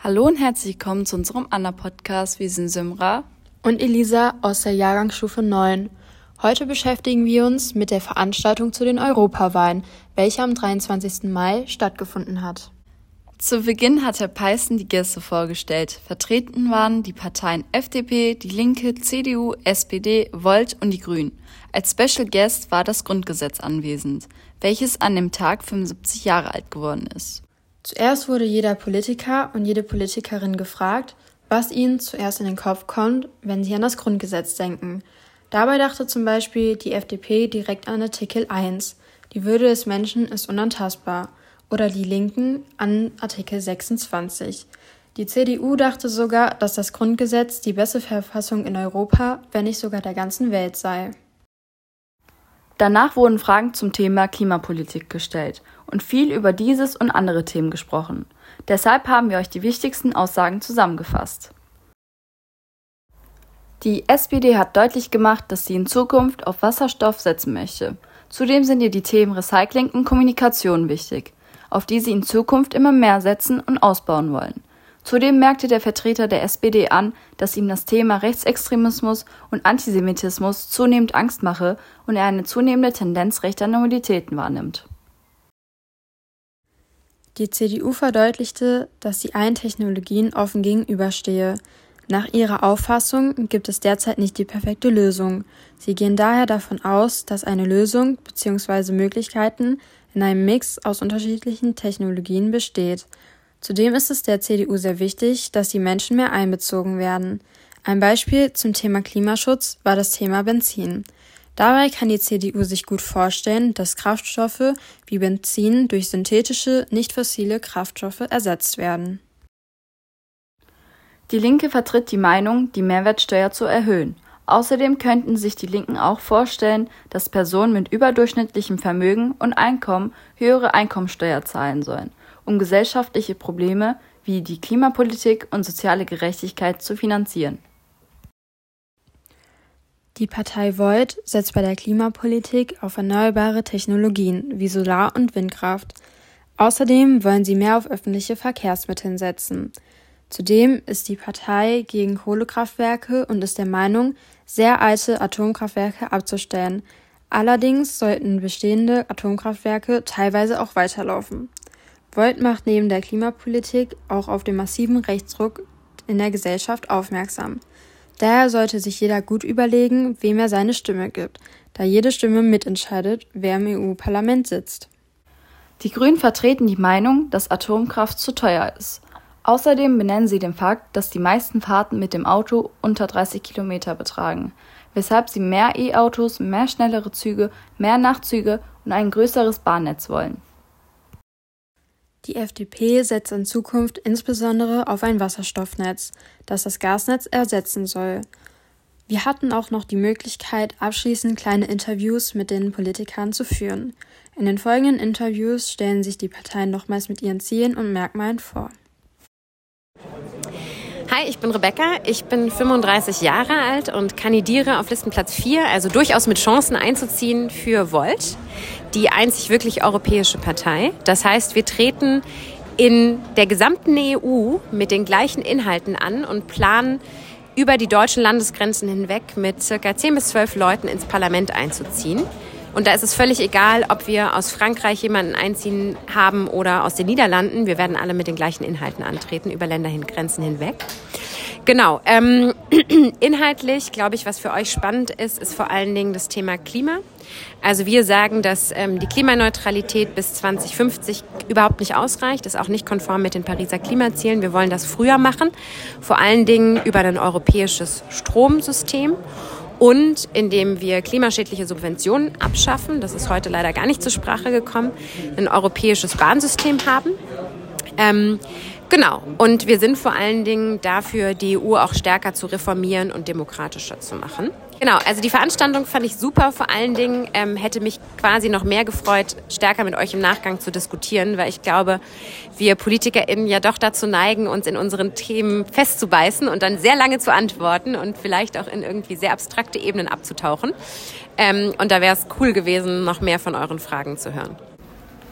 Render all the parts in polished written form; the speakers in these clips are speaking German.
Hallo und herzlich willkommen zu unserem Anna-Podcast. Wir sind Simra und Elisa aus der Jahrgangsstufe 9. Heute beschäftigen wir uns mit der Veranstaltung zu den Europawahlen, welche am 23. Mai stattgefunden hat. Zu Beginn hat Herr Peißen die Gäste vorgestellt. Vertreten waren die Parteien FDP, die Linke, CDU, SPD, Volt und die Grünen. Als Special Guest war das Grundgesetz anwesend, welches an dem Tag 75 Jahre alt geworden ist. Zuerst wurde jeder Politiker und jede Politikerin gefragt, was ihnen zuerst in den Kopf kommt, wenn sie an das Grundgesetz denken. Dabei dachte zum Beispiel die FDP direkt an Artikel 1, die Würde des Menschen ist unantastbar, oder die Linken an Artikel 26. Die CDU dachte sogar, dass das Grundgesetz die beste Verfassung in Europa, wenn nicht sogar der ganzen Welt sei. Danach wurden Fragen zum Thema Klimapolitik gestellt und viel über dieses und andere Themen gesprochen. Deshalb haben wir euch die wichtigsten Aussagen zusammengefasst. Die SPD hat deutlich gemacht, dass sie in Zukunft auf Wasserstoff setzen möchte. Zudem sind ihr die Themen Recycling und Kommunikation wichtig, auf die sie in Zukunft immer mehr setzen und ausbauen wollen. Zudem merkte der Vertreter der SPD an, dass ihm das Thema Rechtsextremismus und Antisemitismus zunehmend Angst mache und er eine zunehmende Tendenz rechter Minoritäten wahrnimmt. Die CDU verdeutlichte, dass sie allen Technologien offen gegenüberstehe. Nach ihrer Auffassung gibt es derzeit nicht die perfekte Lösung. Sie gehen daher davon aus, dass eine Lösung bzw. Möglichkeiten in einem Mix aus unterschiedlichen Technologien besteht. Zudem ist es der CDU sehr wichtig, dass die Menschen mehr einbezogen werden. Ein Beispiel zum Thema Klimaschutz war das Thema Benzin. Dabei kann die CDU sich gut vorstellen, dass Kraftstoffe wie Benzin durch synthetische, nicht fossile Kraftstoffe ersetzt werden. Die Linke vertritt die Meinung, die Mehrwertsteuer zu erhöhen. Außerdem könnten sich die Linken auch vorstellen, dass Personen mit überdurchschnittlichem Vermögen und Einkommen höhere Einkommensteuer zahlen sollen, um gesellschaftliche Probleme wie die Klimapolitik und soziale Gerechtigkeit zu finanzieren. Die Partei Volt setzt bei der Klimapolitik auf erneuerbare Technologien wie Solar- und Windkraft. Außerdem wollen sie mehr auf öffentliche Verkehrsmittel setzen. Zudem ist die Partei gegen Kohlekraftwerke und ist der Meinung, sehr alte Atomkraftwerke abzustellen. Allerdings sollten bestehende Atomkraftwerke teilweise auch weiterlaufen. Volt macht neben der Klimapolitik auch auf den massiven Rechtsruck in der Gesellschaft aufmerksam. Daher sollte sich jeder gut überlegen, wem er seine Stimme gibt, da jede Stimme mitentscheidet, wer im EU-Parlament sitzt. Die Grünen vertreten die Meinung, dass Atomkraft zu teuer ist. Außerdem benennen sie den Fakt, dass die meisten Fahrten mit dem Auto unter 30 Kilometer betragen, weshalb sie mehr E-Autos, mehr schnellere Züge, mehr Nachtzüge und ein größeres Bahnnetz wollen. Die FDP setzt in Zukunft insbesondere auf ein Wasserstoffnetz, das das Gasnetz ersetzen soll. Wir hatten auch noch die Möglichkeit, abschließend kleine Interviews mit den Politikern zu führen. In den folgenden Interviews stellen sich die Parteien nochmals mit ihren Zielen und Merkmalen vor. Hi, ich bin Rebecca, ich bin 35 Jahre alt und kandidiere auf Listenplatz 4, also durchaus mit Chancen einzuziehen für Volt, die einzig wirklich europäische Partei. Das heißt, wir treten in der gesamten EU mit den gleichen Inhalten an und planen, über die deutschen Landesgrenzen hinweg mit ca. 10 bis 12 Leuten ins Parlament einzuziehen. Und da ist es völlig egal, ob wir aus Frankreich jemanden einziehen haben oder aus den Niederlanden. Wir werden alle mit den gleichen Inhalten antreten, über Ländergrenzen hinweg. Genau. Inhaltlich, glaube ich, was für euch spannend ist, ist vor allen Dingen das Thema Klima. Also wir sagen, dass die Klimaneutralität bis 2050 überhaupt nicht ausreicht, ist auch nicht konform mit den Pariser Klimazielen. Wir wollen das früher machen, vor allen Dingen über ein europäisches Stromsystem. Und indem wir klimaschädliche Subventionen abschaffen, das ist heute leider gar nicht zur Sprache gekommen, ein europäisches Bahnsystem haben. Genau, und wir sind vor allen Dingen dafür, die EU auch stärker zu reformieren und demokratischer zu machen. Genau, also die Veranstaltung fand ich super. Vor allen Dingen hätte mich quasi noch mehr gefreut, stärker mit euch im Nachgang zu diskutieren, weil ich glaube, wir PolitikerInnen ja doch dazu neigen, uns in unseren Themen festzubeißen und dann sehr lange zu antworten und vielleicht auch in irgendwie sehr abstrakte Ebenen abzutauchen. Und da wäre es cool gewesen, noch mehr von euren Fragen zu hören.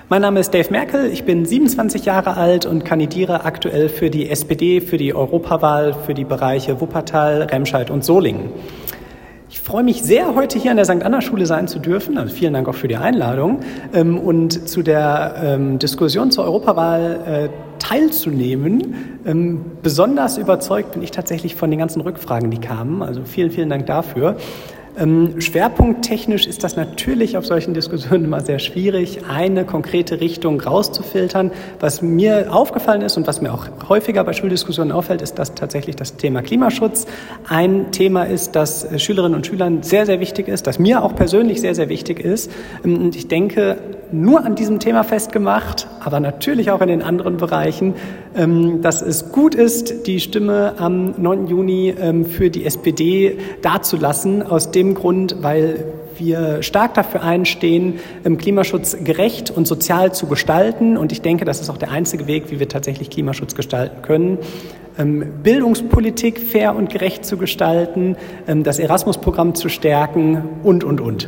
Mein Name ist Dave Merkel, ich bin 27 Jahre alt und kandidiere aktuell für die SPD, für die Europawahl, für die Bereiche Wuppertal, Remscheid und Solingen. Ich freue mich sehr, heute hier an der St. Anna Schule sein zu dürfen. Also vielen Dank auch für die Einladung und zu der Diskussion zur Europawahl teilzunehmen. Besonders überzeugt bin ich tatsächlich von den ganzen Rückfragen, die kamen. Also vielen, vielen Dank dafür. Schwerpunkttechnisch ist das natürlich auf solchen Diskussionen immer sehr schwierig, eine konkrete Richtung rauszufiltern. Was mir aufgefallen ist und was mir auch häufiger bei Schuldiskussionen auffällt, ist, dass tatsächlich das Thema Klimaschutz ein Thema ist, das Schülerinnen und Schülern sehr, sehr wichtig ist, das mir auch persönlich sehr, sehr wichtig ist. Und ich denke, nur an diesem Thema festgemacht, aber natürlich auch in den anderen Bereichen, dass es gut ist, die Stimme am 9. Juni für die SPD dazulassen, aus dem Grund, weil wir stark dafür einstehen, Klimaschutz gerecht und sozial zu gestalten. Und ich denke, das ist auch der einzige Weg, wie wir tatsächlich Klimaschutz gestalten können. Bildungspolitik fair und gerecht zu gestalten, das Erasmus-Programm zu stärken und.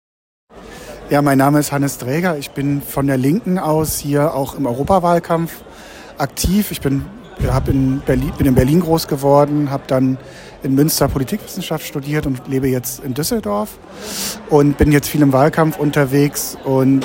Ja, mein Name ist Hannes Dräger. Ich bin von der Linken aus hier auch im Europawahlkampf aktiv. Ich bin in Berlin groß geworden, habe dann in Münster Politikwissenschaft studiert und lebe jetzt in Düsseldorf und bin jetzt viel im Wahlkampf unterwegs. Und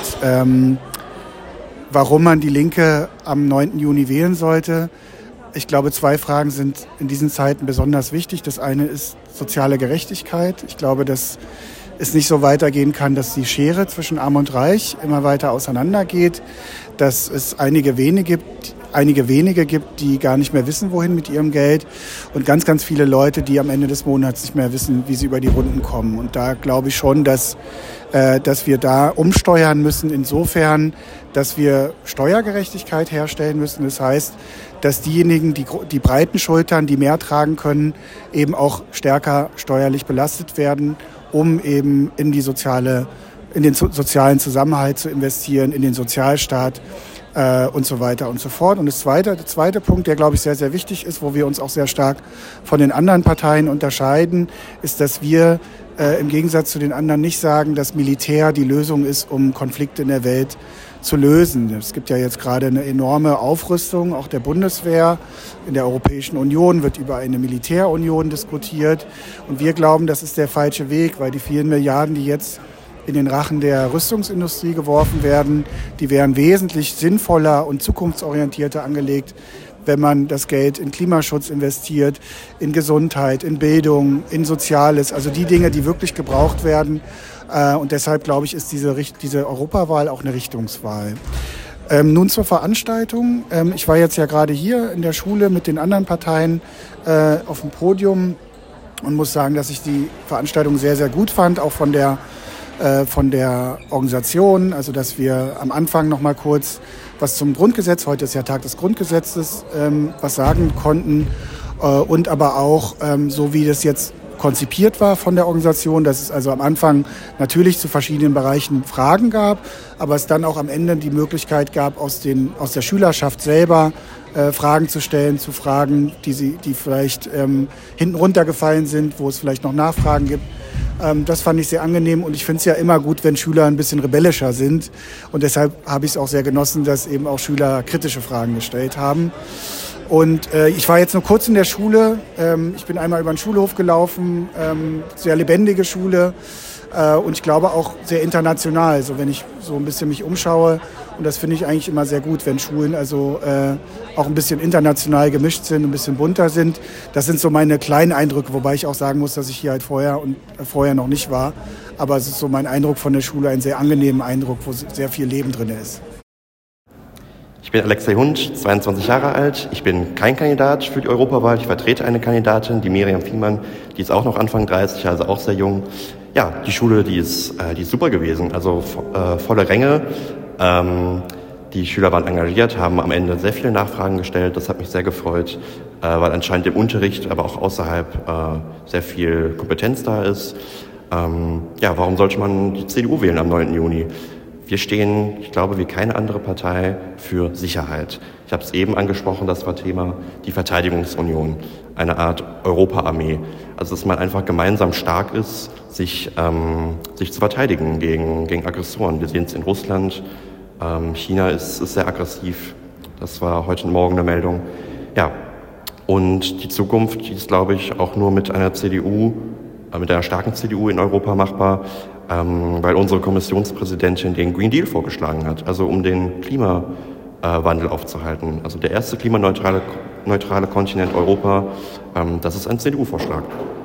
warum man die Linke am 9. Juni wählen sollte, ich glaube, 2 Fragen sind in diesen Zeiten besonders wichtig. Das eine ist soziale Gerechtigkeit. Ich glaube, dass es nicht so weitergehen kann, dass die Schere zwischen Arm und Reich immer weiter auseinandergeht, dass es einige wenige gibt, die gar nicht mehr wissen, wohin mit ihrem Geld und ganz, ganz viele Leute, die am Ende des Monats nicht mehr wissen, wie sie über die Runden kommen. Und da glaube ich schon, dass wir da umsteuern müssen insofern, dass wir Steuergerechtigkeit herstellen müssen. Das heißt, dass diejenigen, die breiten Schultern, die mehr tragen können, eben auch stärker steuerlich belastet werden, um eben in den sozialen Zusammenhalt zu investieren, in den Sozialstaat und so weiter und so fort. Und der zweite Punkt, der, glaube ich, sehr, sehr wichtig ist, wo wir uns auch sehr stark von den anderen Parteien unterscheiden, ist, dass wir im Gegensatz zu den anderen nicht sagen, dass Militär die Lösung ist, um Konflikte in der Welt zu lösen. Es gibt ja jetzt gerade eine enorme Aufrüstung, auch der Bundeswehr. In der Europäischen Union wird über eine Militärunion diskutiert. Und wir glauben, das ist der falsche Weg, weil die vielen Milliarden, die jetzt in den Rachen der Rüstungsindustrie geworfen werden, die wären wesentlich sinnvoller und zukunftsorientierter angelegt, wenn man das Geld in Klimaschutz investiert, in Gesundheit, in Bildung, in Soziales, also die Dinge, die wirklich gebraucht werden. Und deshalb, glaube ich, ist diese Europawahl auch eine Richtungswahl. Nun zur Veranstaltung. Ich war jetzt ja gerade hier in der Schule mit den anderen Parteien auf dem Podium und muss sagen, dass ich die Veranstaltung sehr, sehr gut fand, auch von der Organisation, also dass wir am Anfang noch mal kurz was zum Grundgesetz, heute ist ja Tag des Grundgesetzes, was sagen konnten und aber auch so wie das jetzt konzipiert war von der Organisation, dass es also am Anfang natürlich zu verschiedenen Bereichen Fragen gab, aber es dann auch am Ende die Möglichkeit gab, aus der Schülerschaft selber Fragen zu stellen, zu Fragen, die vielleicht hinten runtergefallen sind, wo es vielleicht noch Nachfragen gibt. Das fand ich sehr angenehm und ich finde es ja immer gut, wenn Schüler ein bisschen rebellischer sind und deshalb habe ich es auch sehr genossen, dass eben auch Schüler kritische Fragen gestellt haben. Und ich war jetzt nur kurz in der Schule, ich bin einmal über den Schulhof gelaufen, sehr lebendige Schule und ich glaube auch sehr international, also wenn ich so ein bisschen mich umschaue und das finde ich eigentlich immer sehr gut, wenn Schulen also auch ein bisschen international gemischt sind, ein bisschen bunter sind. Das sind so meine kleinen Eindrücke, wobei ich auch sagen muss, dass ich hier halt vorher noch nicht war, aber es ist so mein Eindruck von der Schule, ein sehr angenehmer Eindruck, wo sehr viel Leben drin ist. Ich bin Alexei Hund, 22 Jahre alt. Ich bin kein Kandidat für die Europawahl. Ich vertrete eine Kandidatin, die Miriam Fiemann. Die ist auch noch Anfang 30, also auch sehr jung. Ja, die Schule, die ist super gewesen. Also volle Ränge. Die Schüler waren engagiert, haben am Ende sehr viele Nachfragen gestellt. Das hat mich sehr gefreut, weil anscheinend im Unterricht, aber auch außerhalb sehr viel Kompetenz da ist. Warum sollte man die CDU wählen am 9. Juni? Wir stehen, ich glaube, wie keine andere Partei, für Sicherheit. Ich habe es eben angesprochen, das war Thema, die Verteidigungsunion, eine Art Europa-Armee. Also dass man einfach gemeinsam stark ist, sich zu verteidigen gegen Aggressoren. Wir sehen es in Russland, China ist sehr aggressiv. Das war heute Morgen eine Meldung. Ja, und die Zukunft, die ist, glaube ich, auch nur mit einer CDU, mit einer starken CDU in Europa machbar, weil unsere Kommissionspräsidentin den Green Deal vorgeschlagen hat, also um den Klimawandel aufzuhalten. Also der erste klimaneutrale Kontinent Europa, das ist ein CDU-Vorschlag.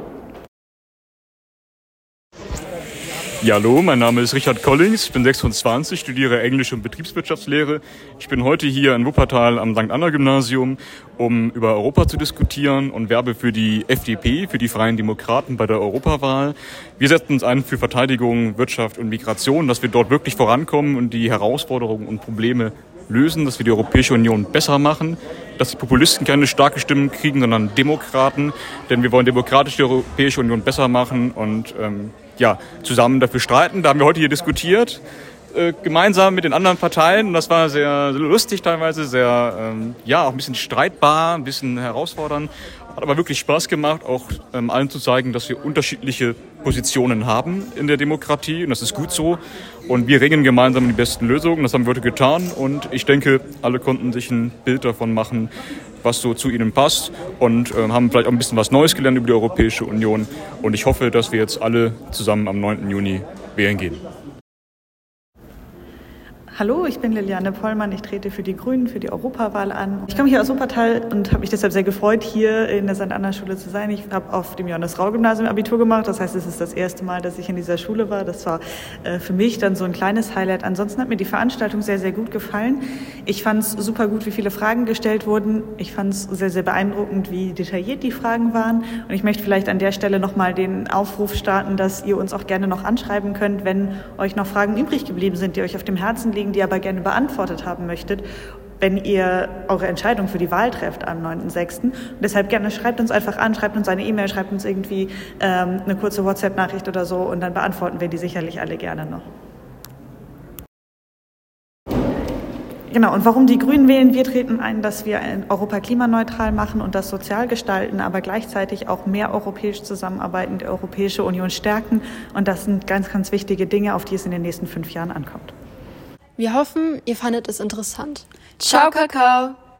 Ja, hallo, mein Name ist Richard Collings, ich bin 26, studiere Englisch und Betriebswirtschaftslehre. Ich bin heute hier in Wuppertal am St. Anna Gymnasium, um über Europa zu diskutieren und werbe für die FDP, für die Freien Demokraten bei der Europawahl. Wir setzen uns ein für Verteidigung, Wirtschaft und Migration, dass wir dort wirklich vorankommen und die Herausforderungen und Probleme lösen, dass wir die Europäische Union besser machen, dass die Populisten keine starke Stimmen kriegen, sondern Demokraten, denn wir wollen demokratisch die Europäische Union besser machen und zusammen dafür streiten. Da haben wir heute hier diskutiert, gemeinsam mit den anderen Parteien. Und das war sehr lustig teilweise, auch ein bisschen streitbar, ein bisschen herausfordernd. Hat aber wirklich Spaß gemacht, auch allen zu zeigen, dass wir unterschiedliche Positionen haben in der Demokratie. Und das ist gut so. Und wir ringen gemeinsam die besten Lösungen. Das haben wir heute getan. Und ich denke, alle konnten sich ein Bild davon machen, was so zu ihnen passt. Und haben vielleicht auch ein bisschen was Neues gelernt über die Europäische Union. Und ich hoffe, dass wir jetzt alle zusammen am 9. Juni wählen gehen. Hallo, ich bin Liliane Pollmann, ich trete für die Grünen, für die Europawahl an. Ich komme hier aus Wuppertal und habe mich deshalb sehr gefreut, hier in der St. Anna Schule zu sein. Ich habe auf dem Johannes-Rau-Gymnasium Abitur gemacht, das heißt, es ist das erste Mal, dass ich in dieser Schule war. Das war für mich dann so ein kleines Highlight. Ansonsten hat mir die Veranstaltung sehr, sehr gut gefallen. Ich fand es super gut, wie viele Fragen gestellt wurden. Ich fand es sehr, sehr beeindruckend, wie detailliert die Fragen waren. Und ich möchte vielleicht an der Stelle nochmal den Aufruf starten, dass ihr uns auch gerne noch anschreiben könnt, wenn euch noch Fragen übrig geblieben sind, die euch auf dem Herzen liegen, die ihr aber gerne beantwortet haben möchtet, wenn ihr eure Entscheidung für die Wahl trefft am 9.6. Und deshalb gerne schreibt uns einfach an, schreibt uns eine E-Mail, schreibt uns irgendwie eine kurze WhatsApp-Nachricht oder so und dann beantworten wir die sicherlich alle gerne noch. Genau, und warum die Grünen wählen? Wir treten ein, dass wir Europa klimaneutral machen und das sozial gestalten, aber gleichzeitig auch mehr europäisch zusammenarbeiten, die Europäische Union stärken. Und das sind ganz, ganz wichtige Dinge, auf die es in den nächsten 5 Jahren ankommt. Wir hoffen, ihr fandet es interessant. Ciao, Kakao!